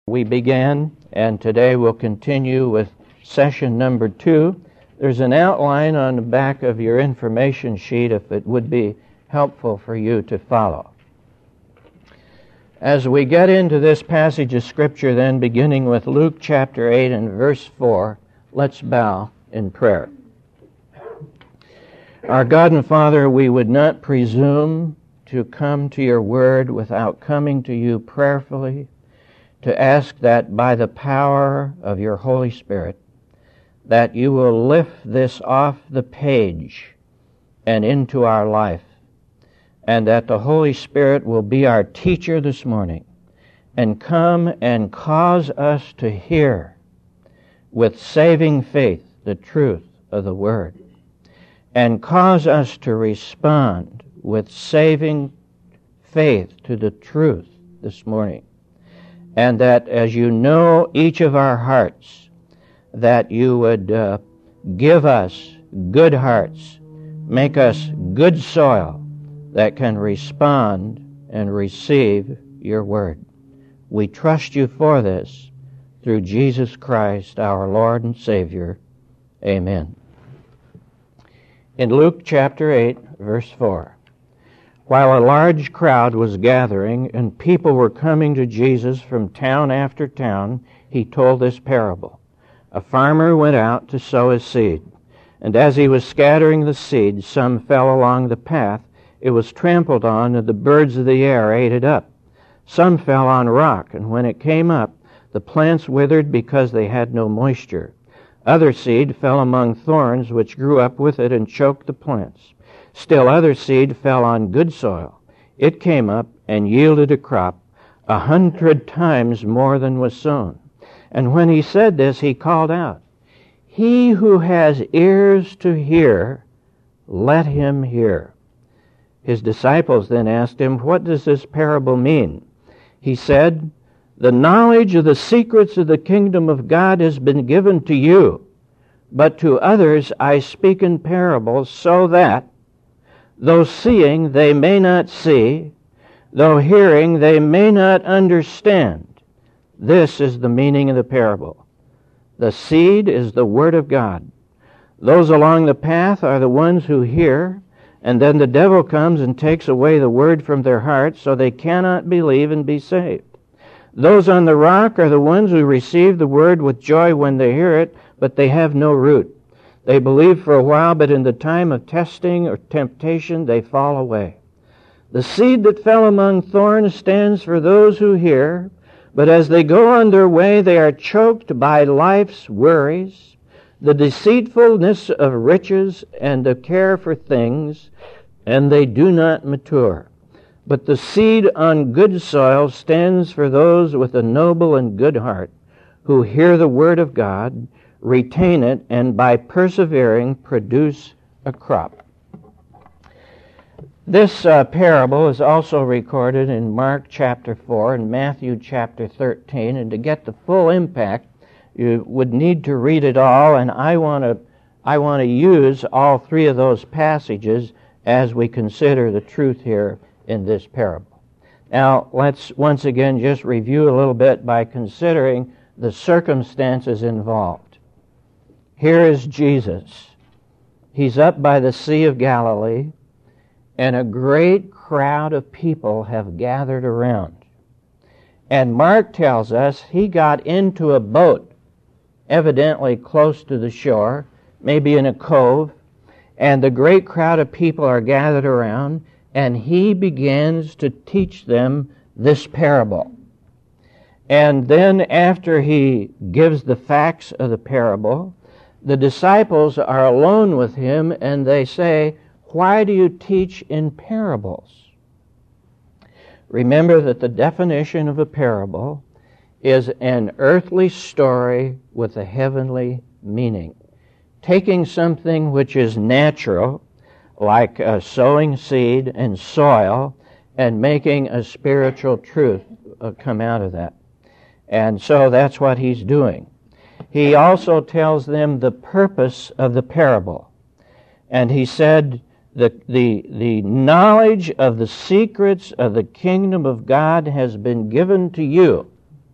We began, and today we'll continue with session number 2. There's an outline on the back of your information sheet if it would be helpful for you to follow. As we get into this passage of Scripture then, beginning with Luke chapter 8 and verse 4, let's bow in prayer. Our God and Father, we would not presume to come to your word without coming to you prayerfully, to ask that by the power of your Holy Spirit, that you will lift this off the page and into our life, and that the Holy Spirit will be our teacher this morning and come and cause us to hear with saving faith the truth of the Word, and cause us to respond with saving faith to the truth this morning. And that as you know each of our hearts, that you would give us good hearts, make us good soil that can respond and receive your word. We trust you for this through Jesus Christ, our Lord and Savior. Amen. In Luke chapter 8, verse 4, while a large crowd was gathering and people were coming to Jesus from town after town, he told this parable. A farmer went out to sow his seed, and as he was scattering the seed, some fell along the path. It was trampled on, and the birds of the air ate it up. Some fell on rock, and when it came up, the plants withered because they had no moisture. Other seed fell among thorns, which grew up with it and choked the plants. Still other seed fell on good soil. It came up and yielded a crop 100 times more than was sown. And when he said this, he called out, "He who has ears to hear, let him hear." His disciples then asked him, "What does this parable mean?" He said, "The knowledge of the secrets of the kingdom of God has been given to you, but to others I speak in parables, so that though seeing, they may not see, though hearing, they may not understand." This is the meaning of the parable. The seed is the word of God. Those along the path are the ones who hear, and then the devil comes and takes away the word from their hearts, so they cannot believe and be saved. Those on the rock are the ones who receive the word with joy when they hear it, but they have no root. They believe for a while, but in the time of testing or temptation, they fall away. The seed that fell among thorns stands for those who hear, but as they go on their way, they are choked by life's worries, the deceitfulness of riches, and the care for things, and they do not mature. But the seed on good soil stands for those with a noble and good heart, who hear the word of God, retain it, and by persevering produce a crop. This parable is also recorded in Mark chapter 4 and Matthew chapter 13, and to get the full impact, you would need to read it all, and I want to use all three of those passages as we consider the truth here in this parable. Now, let's once again just review a little bit by considering the circumstances involved. Here is Jesus. He's up by the Sea of Galilee, and a great crowd of people have gathered around. And Mark tells us he got into a boat, evidently close to the shore, maybe in a cove, and the great crowd of people are gathered around, and he begins to teach them this parable. And then after he gives the facts of the parable, the disciples are alone with him, and they say, "Why do you teach in parables?" Remember that the definition of a parable is an earthly story with a heavenly meaning. Taking something which is natural, like sowing seed and soil, and making a spiritual truth come out of that. And so that's what he's doing. He also tells them the purpose of the parable. And he said, the knowledge of the secrets of the kingdom of God has been given to you,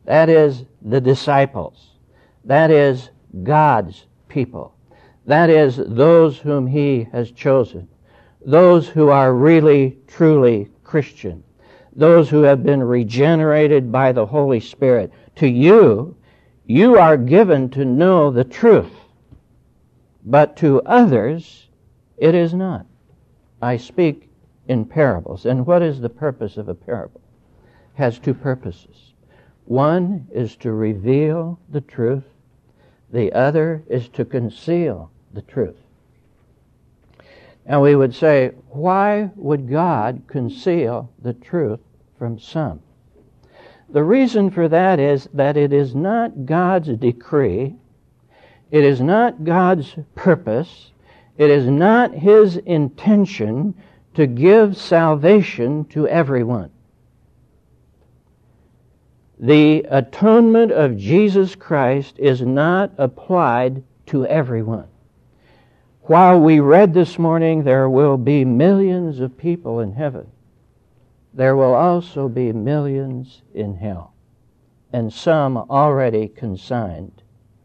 That is the disciples. That is God's people. That is those whom He has chosen. Those who are really, truly Christian. Those who have been regenerated by the Holy Spirit. To you, you are given to know the truth. But to others, it is not. I speak in parables. And what is the purpose of a parable? It has two purposes. One is to reveal the truth. The other is to conceal the truth. And we would say, why would God conceal the truth from some? The reason for that is that it is not God's decree. It is not God's purpose. It is not His intention to give salvation to everyone. The atonement of Jesus Christ is not applied to everyone. While we read this morning, there will be millions of people in heaven. There will also be millions in hell, and some already consigned.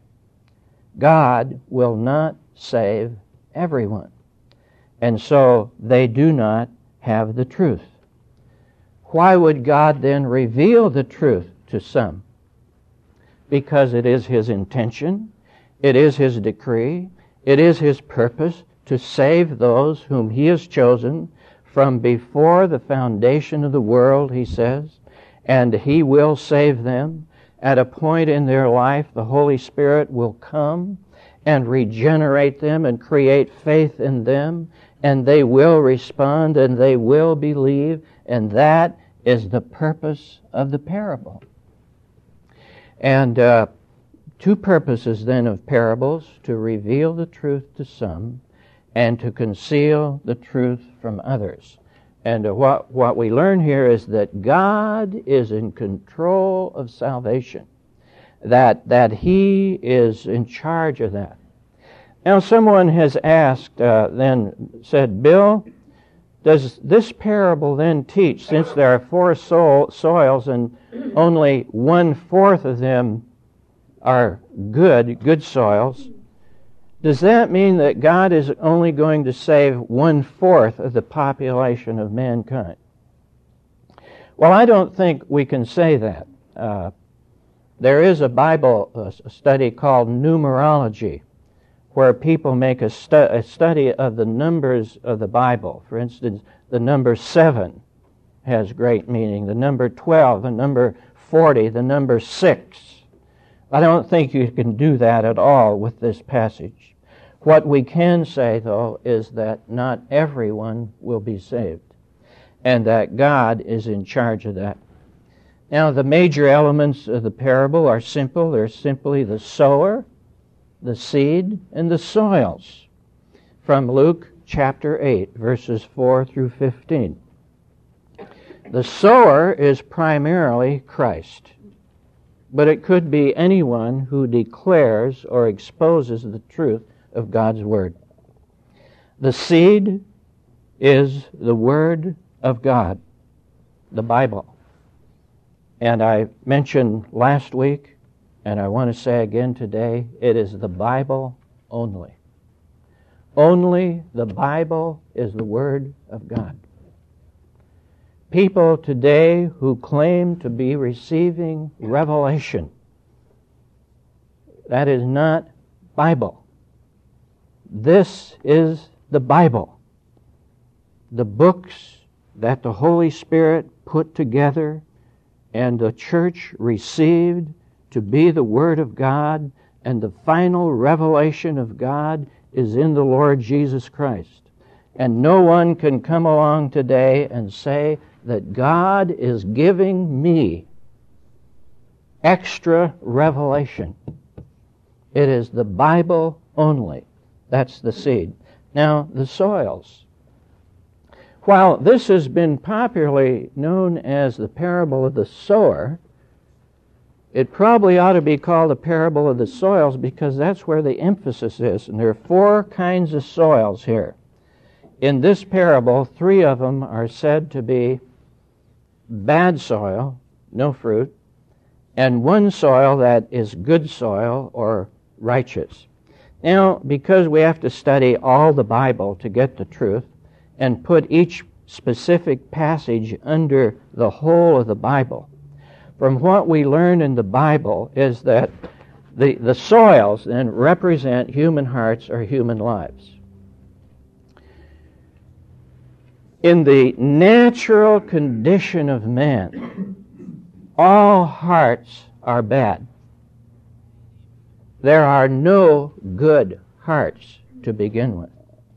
God will not save everyone, and so they do not have the truth. Why would God then reveal the truth to some? Because it is His intention, it is His decree, it is His purpose to save those whom He has chosen from before the foundation of the world, He says, and He will save them. At a point in their life, the Holy Spirit will come and regenerate them and create faith in them, and they will respond and they will believe, and that is the purpose of the parable. And two purposes then of parables: to reveal the truth to some and to conceal the truth from others. And what we learn here is that God is in control of salvation, that He is in charge of that. Now someone has asked, said, Bill, does this parable then teach, since there are four soils and only 1/4 of them are good soils, does that mean that God is only going to save 1/4 of the population of mankind? Well, I don't think we can say that. There is a Bible study called numerology, where people make a study of the numbers of the Bible. For instance, the number 7 has great meaning. The number 12, the number 40, the number 6. I don't think you can do that at all with this passage. What we can say, though, is that not everyone will be saved, and that God is in charge of that. Now, the major elements of the parable are simple. They're simply the sower, the seed, and the soils, from Luke chapter 8, verses 4 through 15. The sower is primarily Christ, but it could be anyone who declares or exposes the truth of God's Word. The seed is the Word of God, the Bible. And I mentioned last week, and I want to say again today, it is the Bible only. Only the Bible is the Word of God. People today who claim to be receiving revelation, that is not Bible. This is the Bible, the books that the Holy Spirit put together and the church received to be the Word of God, and the final revelation of God is in the Lord Jesus Christ. And no one can come along today and say that God is giving me extra revelation. It is the Bible only. That's the seed. Now, the soils. While this has been popularly known as the parable of the sower, it probably ought to be called the parable of the soils, because that's where the emphasis is. And there are 4 kinds of soils here. In this parable, 3 of them are said to be bad soil, no fruit, and one soil that is good soil or righteous. Now, because we have to study all the Bible to get the truth and put each specific passage under the whole of the Bible, from what we learn in the Bible is that the soils then represent human hearts or human lives. In the natural condition of man, all hearts are bad. There are no good hearts to begin with,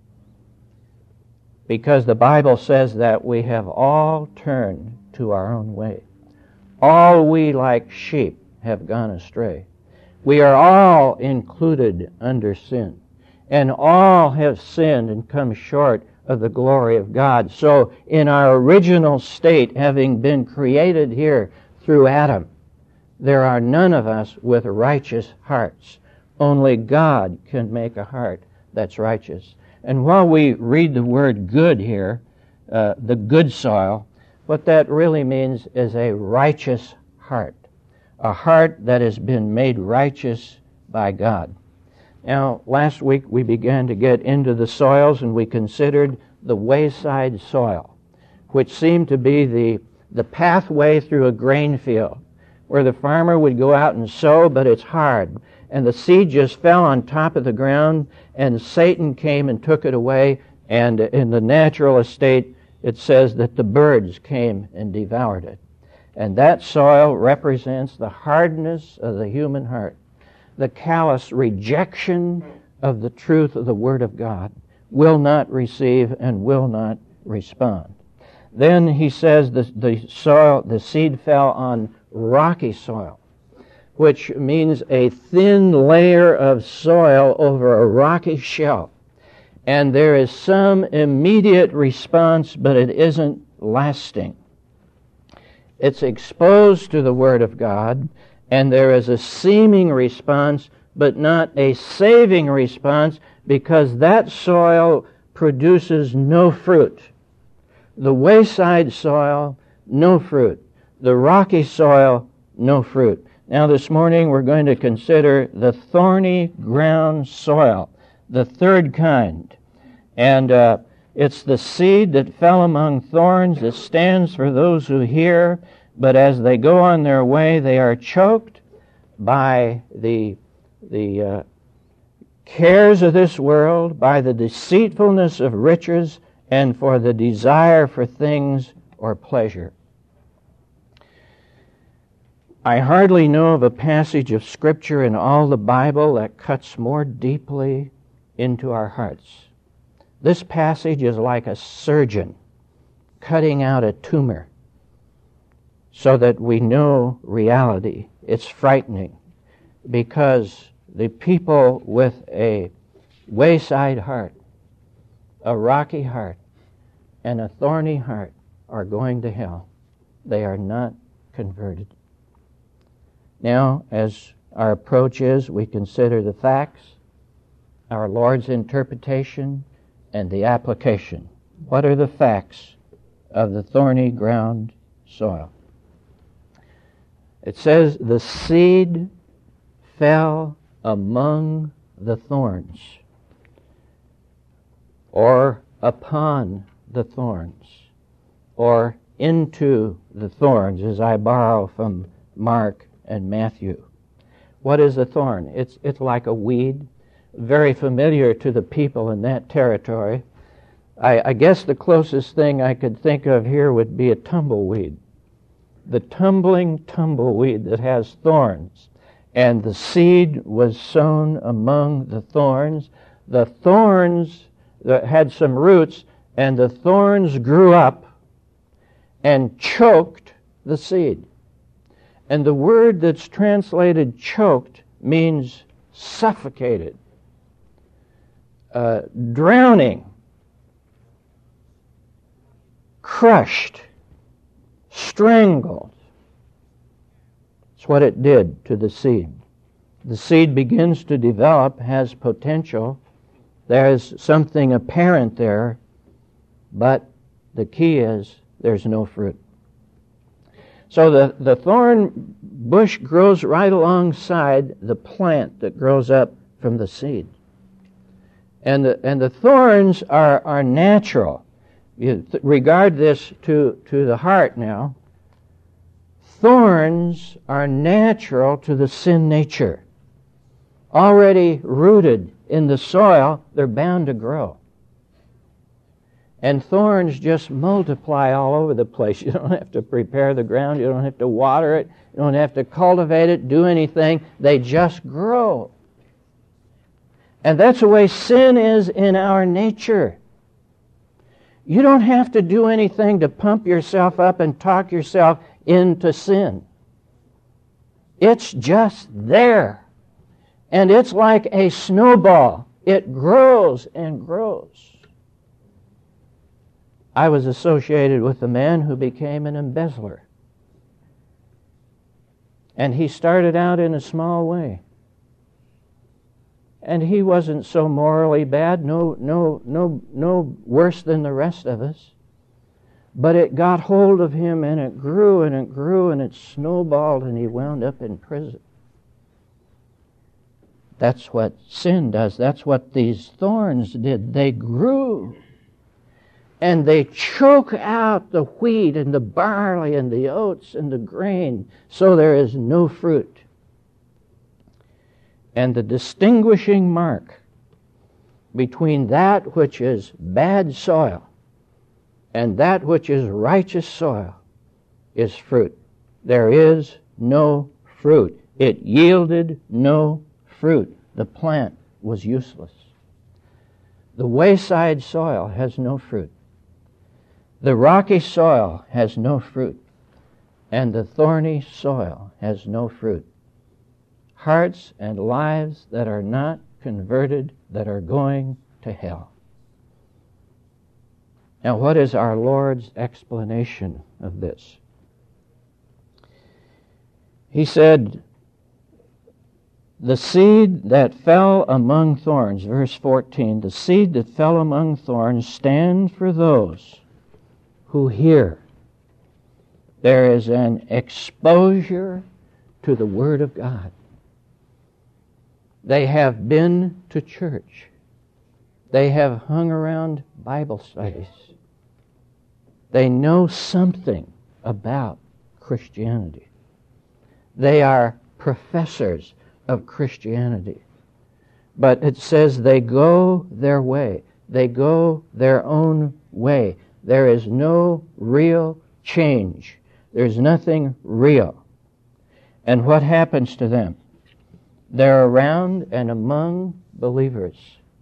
because the Bible says that we have all turned to our own way. All we like sheep have gone astray. We are all included under sin, and all have sinned and come short of the glory of God. So in our original state, having been created here through Adam, there are none of us with righteous hearts. Only God can make a heart that's righteous. And while we read the word good here, the good soil, what that really means is a righteous heart, a heart that has been made righteous by God. Now, last week we began to get into the soils, and we considered the wayside soil, which seemed to be the pathway through a grain field, where the farmer would go out and sow, but it's hard, and the seed just fell on top of the ground, and Satan came and took it away, and in the natural estate, it says that the birds came and devoured it. And that soil represents the hardness of the human heart, the callous rejection of the truth of the Word of God, will not receive and will not respond. Then he says the seed fell on rocky soil, which means a thin layer of soil over a rocky shelf. And there is some immediate response, but it isn't lasting. It's exposed to the Word of God, and there is a seeming response, but not a saving response, because that soil produces no fruit. The wayside soil, no fruit. The rocky soil, no fruit. Now this morning we're going to consider the thorny ground soil, the third kind. And it's the seed that fell among thorns that stands for those who hear, but as they go on their way, they are choked by the cares of this world, by the deceitfulness of riches, and for the desire for things or pleasure. I hardly know of a passage of Scripture in all the Bible that cuts more deeply into our hearts. This passage is like a surgeon cutting out a tumor so that we know reality. It's frightening because the people with a wayside heart, a rocky heart, and a thorny heart are going to hell. They are not converted. Now, as our approach is, we consider the facts, our Lord's interpretation, and the application. What are the facts of the thorny ground soil? It says the seed fell among the thorns, or upon the thorns, or into the thorns, as I borrow from Mark and Matthew. What is a thorn? It's like a weed, very familiar to the people in that territory. I guess the closest thing I could think of here would be a tumbleweed. The tumbling tumbleweed that has thorns. And the seed was sown among the thorns. The thorns had some roots, and the thorns grew up and choked the seed. And the word that's translated choked means suffocated, drowning, crushed, strangled. It's what it did to the seed. The seed begins to develop, has potential. There's something apparent there, but the key is there's no fruit. So the thorn bush grows right alongside the plant that grows up from the seed. And the thorns are natural. You regard this to the heart now. Thorns are natural to the sin nature. Already rooted in the soil, they're bound to grow. And thorns just multiply all over the place. You don't have to prepare the ground. You don't have to water it. You don't have to cultivate it, do anything. They just grow. And that's the way sin is in our nature. You don't have to do anything to pump yourself up and talk yourself into sin. It's just there. And it's like a snowball. It grows and grows. I was associated with a man who became an embezzler. And he started out in a small way. And he wasn't so morally bad, no worse than the rest of us. But it got hold of him, and it grew and it grew and it snowballed, and he wound up in prison. That's what sin does. That's what these thorns did. They grew. And they choke out the wheat and the barley and the oats and the grain, so there is no fruit. And the distinguishing mark between that which is bad soil and that which is righteous soil is fruit. There is no fruit. It yielded no fruit. The plant was useless. The wayside soil has no fruit. The rocky soil has no fruit, and the thorny soil has no fruit. Hearts and lives that are not converted, that are going to hell. Now, what is our Lord's explanation of this? He said, the seed that fell among thorns, verse 14, the seed that fell among thorns stand for those who hear. There is an exposure to the Word of God. They have been to church. They have hung around Bible studies. They know something about Christianity. They are professors of Christianity. But it says they go their way. They go their own way. There is no real change. There's nothing real. And what happens to them? They're around and among believers,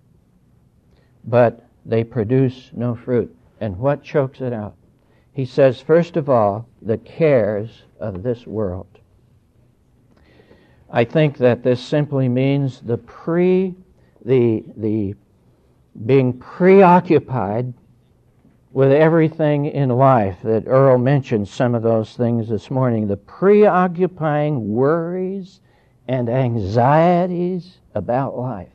but they produce no fruit. And what chokes it out? He says, first of all, the cares of this world. I think that this simply means the being preoccupied with everything in life. That Earl mentioned some of those things this morning. The preoccupying worries and anxieties about life.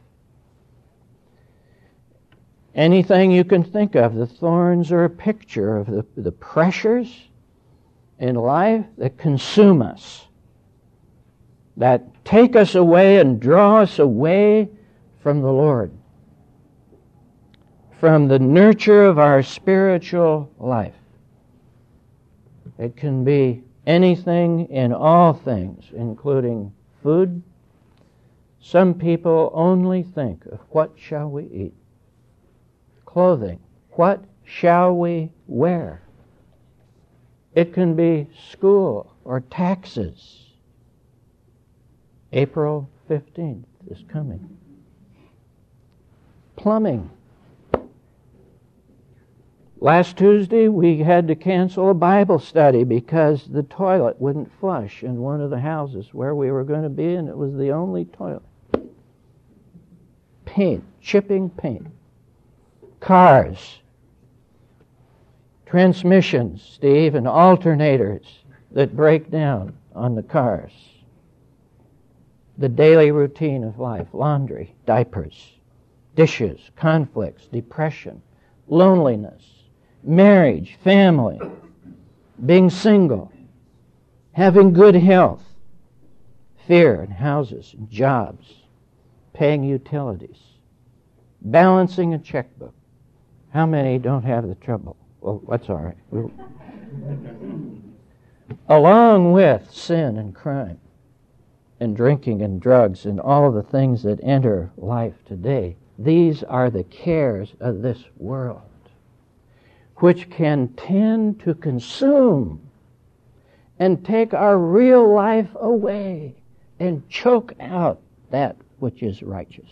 Anything you can think of. The thorns are a picture of the pressures in life that consume us, that take us away and draw us away from the Lord, from the nurture of our spiritual life. It can be anything in all things, including food. Some people only think of what shall we eat. Clothing. What shall we wear? It can be school or taxes. April 15th is coming. Plumbing. Last Tuesday, we had to cancel a Bible study because the toilet wouldn't flush in one of the houses where we were going to be, and it was the only toilet. Paint, chipping paint. Cars. Transmissions, Steve, and alternators that break down on the cars. The daily routine of life. Laundry, diapers, dishes, conflicts, depression, loneliness, marriage, family, being single, having good health, fear and houses and jobs, paying utilities, balancing a checkbook. How many don't have the trouble? Well, that's all right. Along with sin and crime and drinking and drugs and all the things that enter life today, these are the cares of this world, which can tend to consume and take our real life away and choke out that which is righteous.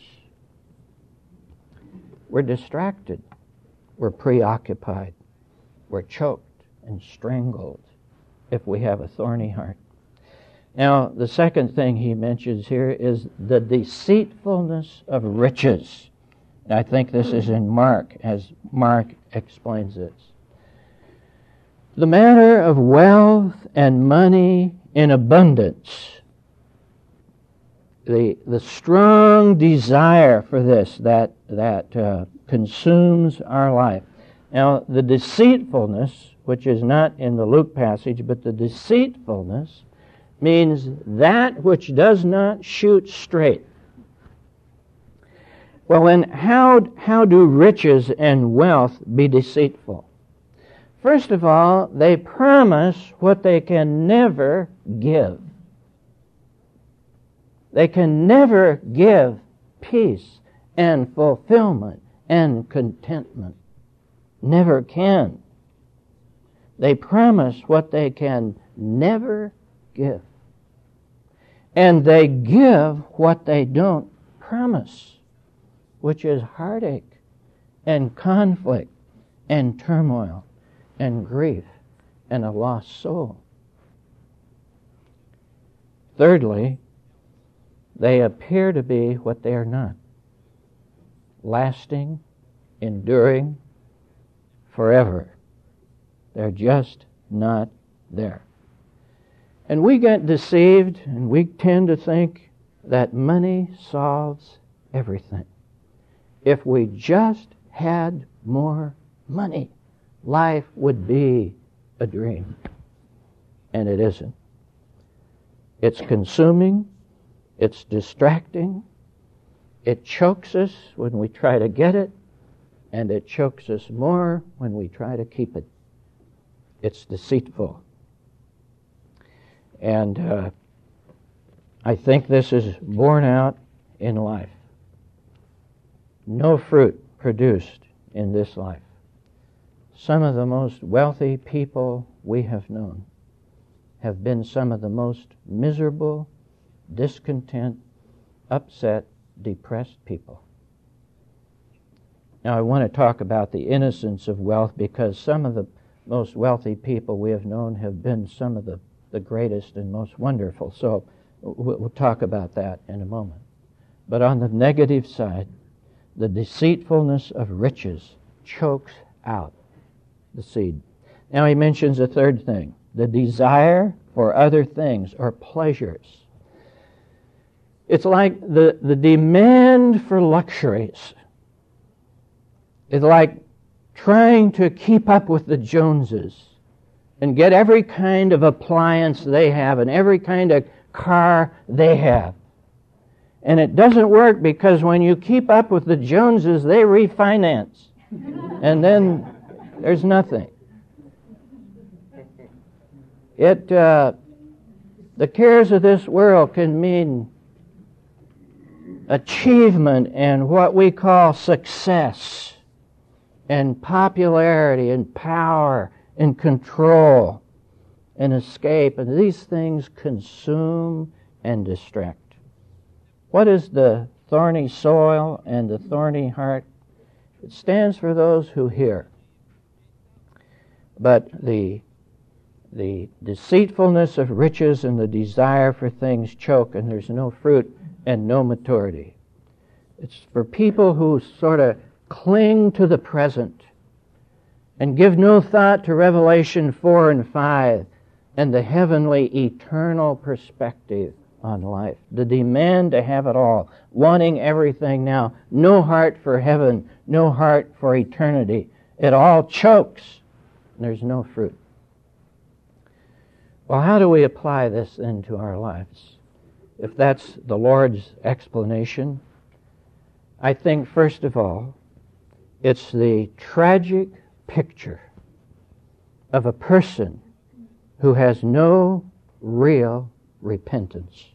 We're distracted. We're preoccupied. We're choked and strangled if we have a thorny heart. Now, the second thing he mentions here is the deceitfulness of riches. I think this is in Mark, as Mark explains this. The matter of wealth and money in abundance, the strong desire for this that consumes our life. Now, the deceitfulness, which is not in the Luke passage, but the deceitfulness means that which does not shoot straight. Well, then how do riches and wealth be deceitful? First of all, they promise what they can never give. They can never give peace and fulfillment and contentment. Never can. They promise what they can never give. And they give what they don't promise, which is heartache and conflict and turmoil and grief and a lost soul. Thirdly, they appear to be what they are not. Lasting, enduring, forever. They're just not there. And we get deceived, and we tend to think that money solves everything. If we just had more money, life would be a dream. And it isn't. It's consuming. It's distracting. It chokes us when we try to get it, and it chokes us more when we try to keep it. It's deceitful. And I think this is borne out in life. No fruit produced in this life. Some of the most wealthy people we have known have been some of the most miserable, discontent, upset, depressed people. Now I want to talk about the innocence of wealth, because some of the most wealthy people we have known have been some of the greatest and most wonderful. So we'll talk about that in a moment. But on the negative side, the deceitfulness of riches chokes out the seed. Now he mentions a third thing, the desire for other things or pleasures. It's like the demand for luxuries. It's like trying to keep up with the Joneses and get every kind of appliance they have and every kind of car they have. And it doesn't work, because when you keep up with the Joneses, they refinance. And then there's nothing. The cares of this world can mean achievement and what we call success and popularity and power and control and escape. And these things consume and distract. What is the thorny soil and the thorny heart? It stands for those who hear. But the deceitfulness of riches and the desire for things choke, and there's no fruit and no maturity. It's for people who sort of cling to the present and give no thought to Revelation 4 and 5 and the heavenly eternal perspective on life. The demand to have it all, wanting everything now, no heart for heaven, no heart for eternity. It all chokes, and there's no fruit. Well, how do we apply this into our lives? If that's the Lord's explanation, I think, first of all, it's the tragic picture of a person who has no real repentance.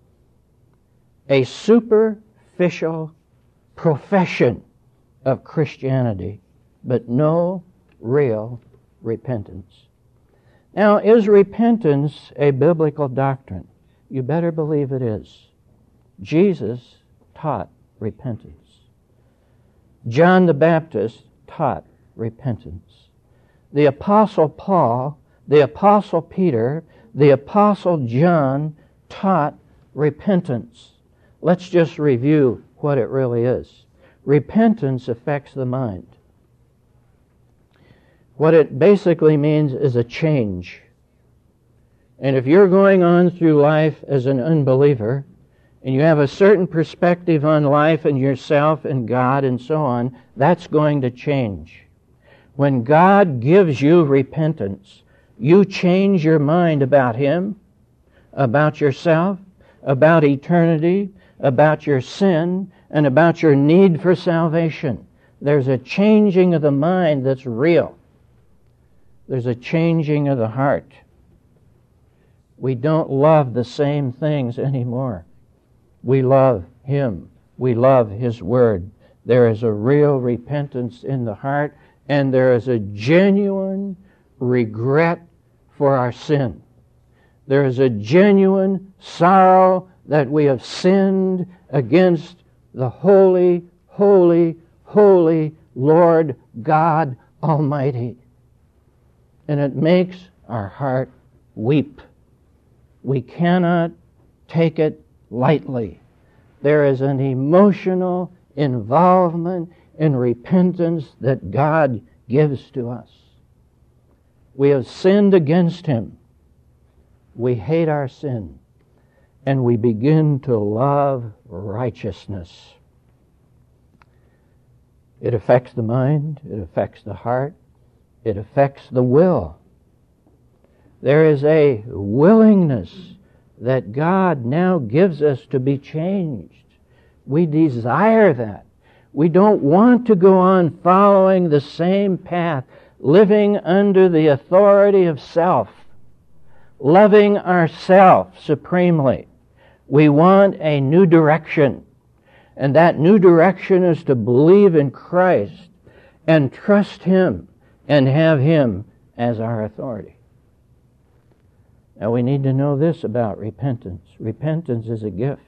A superficial profession of Christianity, but no real repentance. Now, is repentance a biblical doctrine? You better believe it is. Jesus taught repentance. John the Baptist taught repentance. The Apostle Paul, the Apostle Peter, the Apostle John taught repentance. Let's just review what it really is. Repentance affects the mind. What it basically means is a change. And if you're going on through life as an unbeliever, and you have a certain perspective on life and yourself and God and so on, that's going to change. When God gives you repentance, you change your mind about Him, about yourself, about eternity, about your sin, and about your need for salvation. There's a changing of the mind that's real. There's a changing of the heart. We don't love the same things anymore. We love Him. We love His Word. There is a real repentance in the heart, and there is a genuine regret for our sin. There is a genuine sorrow that we have sinned against the holy, holy, holy Lord God Almighty. And it makes our heart weep. We cannot take it lightly. There is an emotional involvement in repentance that God gives to us. We have sinned against Him. We hate our sin, and we begin to love righteousness. It affects the mind, it affects the heart, it affects the will. There is a willingness that God now gives us to be changed. We desire that. We don't want to go on following the same path, living under the authority of self, loving ourselves supremely. We want a new direction. And that new direction is to believe in Christ and trust Him and have Him as our authority. Now we need to know this about repentance. Repentance is a gift.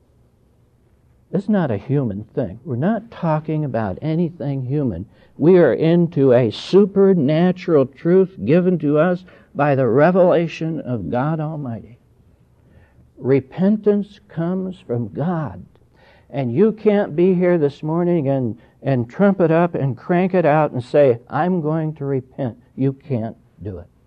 It's not a human thing. We're not talking about anything human. We are into a supernatural truth given to us by the revelation of God Almighty. Repentance comes from God. And you can't be here this morning and trump it up and crank it out and say, I'm going to repent. You can't do it.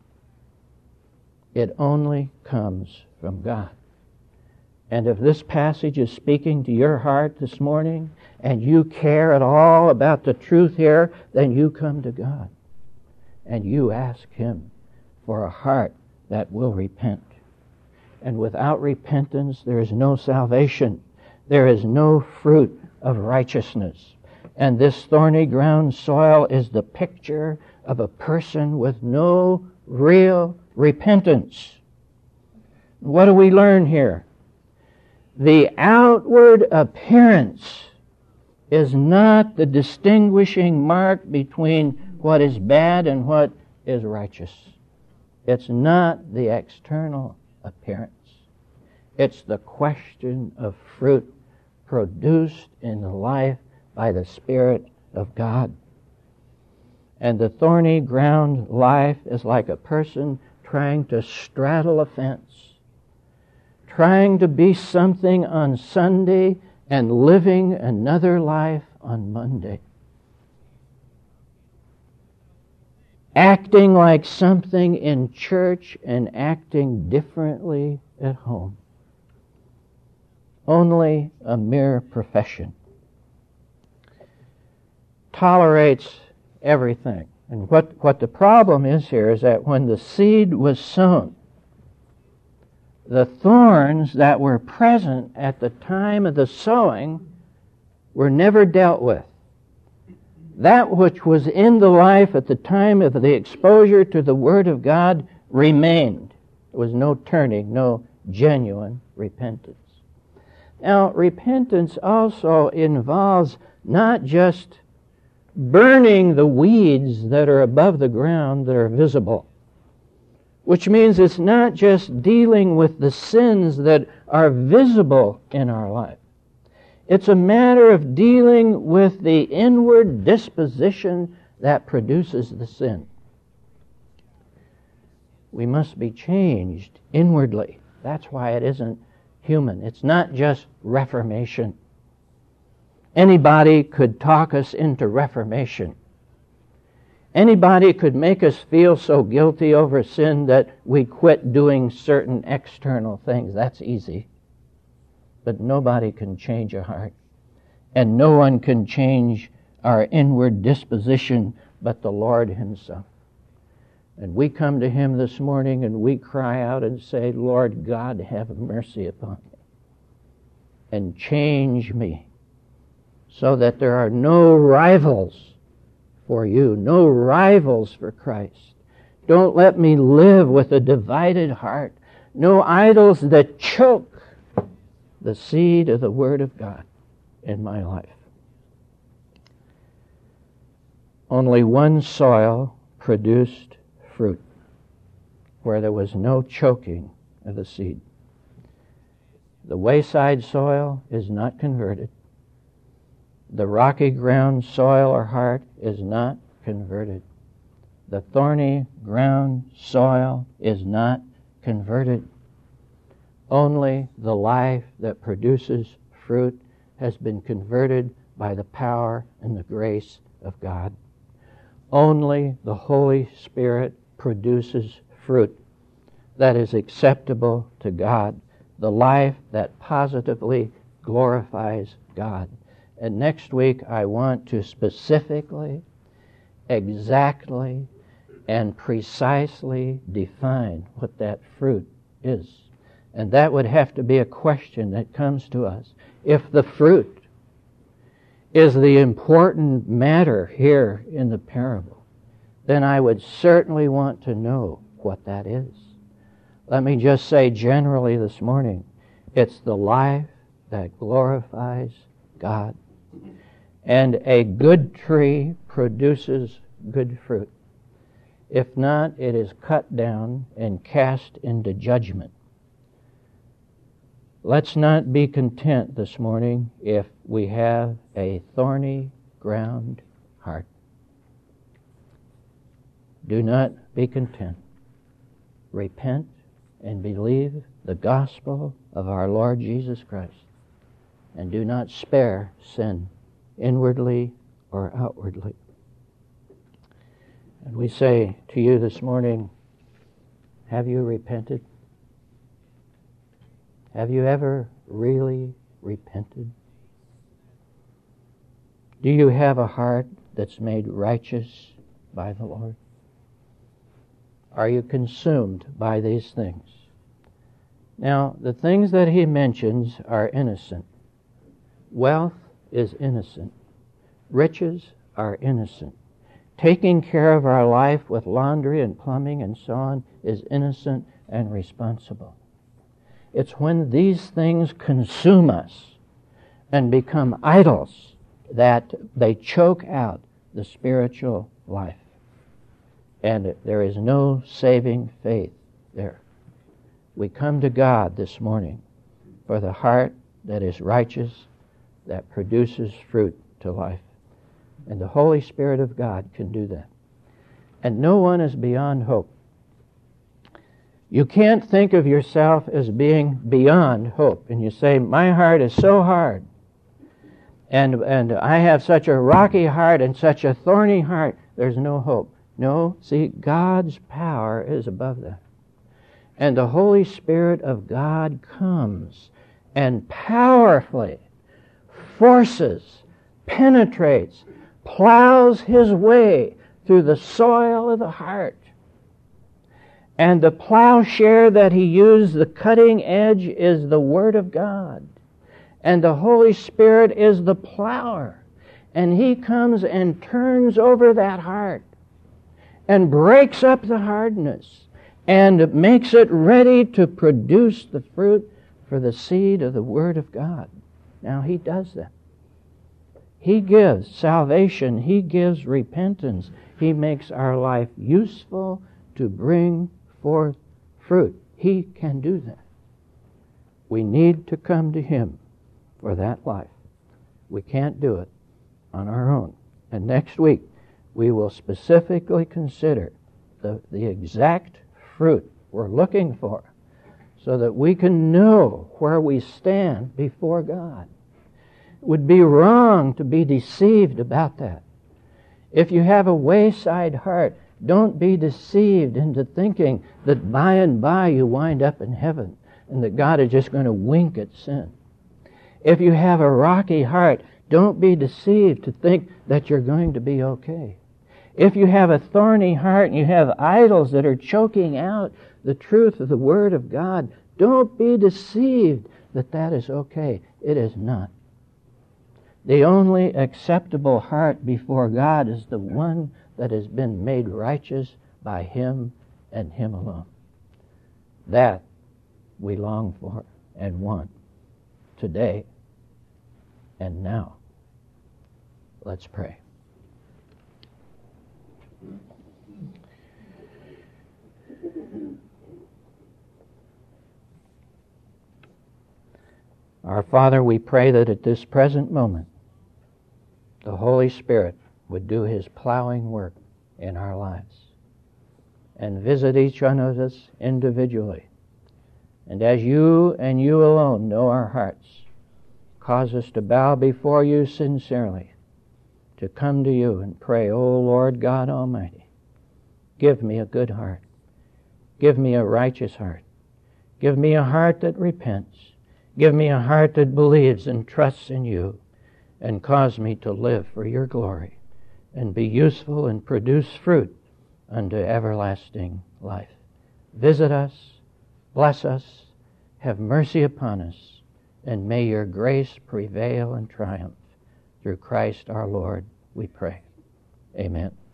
It only comes from God. And if this passage is speaking to your heart this morning and you care at all about the truth here, then you come to God and you ask Him for a heart that will repent. And without repentance, there is no salvation. There is no fruit of righteousness. And this thorny ground soil is the picture of a person with no real repentance. What do we learn here? The outward appearance is not the distinguishing mark between what is bad and what is righteous. It's not the external appearance. It's the question of fruit produced in the life by the Spirit of God. And the thorny ground life is like a person trying to straddle a fence, trying to be something on Sunday and living another life on Monday. Acting like something in church and acting differently at home. Only a mere profession. Tolerates everything. And what the problem is here is that when the seed was sown, the thorns that were present at the time of the sowing were never dealt with. That which was in the life at the time of the exposure to the Word of God remained. There was no turning, no genuine repentance. Now, repentance also involves not just burning the weeds that are above the ground that are visible, which means it's not just dealing with the sins that are visible in our life. It's a matter of dealing with the inward disposition that produces the sin. We must be changed inwardly. That's why it isn't human. It's not just reformation. Anybody could talk us into reformation. Anybody could make us feel so guilty over sin that we quit doing certain external things. That's easy. But nobody can change a heart. And no one can change our inward disposition but the Lord Himself. And we come to Him this morning and we cry out and say, Lord God, have mercy upon me. And change me so that there are no rivals for you, no rivals for Christ. Don't let me live with a divided heart. No idols that choke the seed of the Word of God in my life. Only one soil produced fruit where there was no choking of the seed. The wayside soil is not converted. The rocky ground soil or heart is not converted. The thorny ground soil is not converted. Only the life that produces fruit has been converted by the power and the grace of God. Only the Holy Spirit produces fruit that is acceptable to God, the life that positively glorifies God. And next week I want to specifically, exactly, and precisely define what that fruit is. And that would have to be a question that comes to us. If the fruit is the important matter here in the parable, then I would certainly want to know what that is. Let me just say generally this morning, it's the life that glorifies God. And a good tree produces good fruit. If not, it is cut down and cast into judgment. Let's not be content this morning if we have a thorny ground heart. Do not be content. Repent and believe the gospel of our Lord Jesus Christ. And do not spare sin, inwardly or outwardly. And we say to you this morning, have you repented? Have you ever really repented? Do you have a heart that's made righteous by the Lord? Are you consumed by these things? Now, the things that he mentions are innocent. Wealth is innocent. Riches are innocent. Taking care of our life with laundry and plumbing and so on is innocent and responsible. It's when these things consume us and become idols that they choke out the spiritual life. And there is no saving faith there. We come to God this morning for the heart that is righteous, that produces fruit to life. And the Holy Spirit of God can do that. And no one is beyond hope. You can't think of yourself as being beyond hope. And you say, my heart is so hard. And I have such a rocky heart and such a thorny heart. There's no hope. No, see, God's power is above that. And the Holy Spirit of God comes and powerfully forces, penetrates, plows his way through the soil of the heart And the plowshare that he used, the cutting edge, is the Word of God. And the Holy Spirit is the plower. And he comes and turns over that heart and breaks up the hardness and makes it ready to produce the fruit for the seed of the Word of God. Now, he does that. He gives salvation. He gives repentance. He makes our life useful to bring forth fruit. He can do that. We need to come to him for that life. We can't do it on our own. And next week, we will specifically consider the exact fruit we're looking for so that we can know where we stand before God. It would be wrong to be deceived about that. If you have a wayside heart, don't be deceived into thinking that by and by you wind up in heaven and that God is just going to wink at sin. If you have a rocky heart, don't be deceived to think that you're going to be okay. If you have a thorny heart and you have idols that are choking out the truth of the Word of God, don't be deceived that that is okay. It is not. The only acceptable heart before God is the one that has been made righteous by him and him alone. That we long for and want today and now. Let's pray. Our Father, we pray that at this present moment, the Holy Spirit would do his plowing work in our lives and visit each one of us individually. And as you and you alone know our hearts, cause us to bow before you sincerely, to come to you and pray, O Lord God Almighty, give me a good heart. Give me a righteous heart. Give me a heart that repents. Give me a heart that believes and trusts in you, and cause me to live for your glory and be useful and produce fruit unto everlasting life. Visit us, bless us, have mercy upon us, and may your grace prevail and triumph. Through Christ our Lord, we pray. Amen.